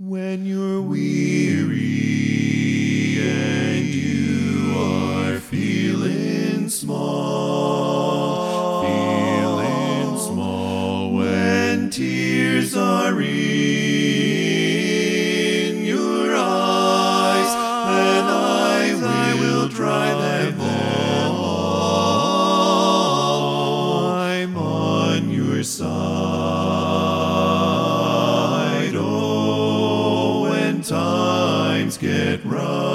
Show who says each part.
Speaker 1: When you're weary and you are feeling small, when tears are in your eyes, then I will dry them all. I'm on your side. Oh, when times get rough,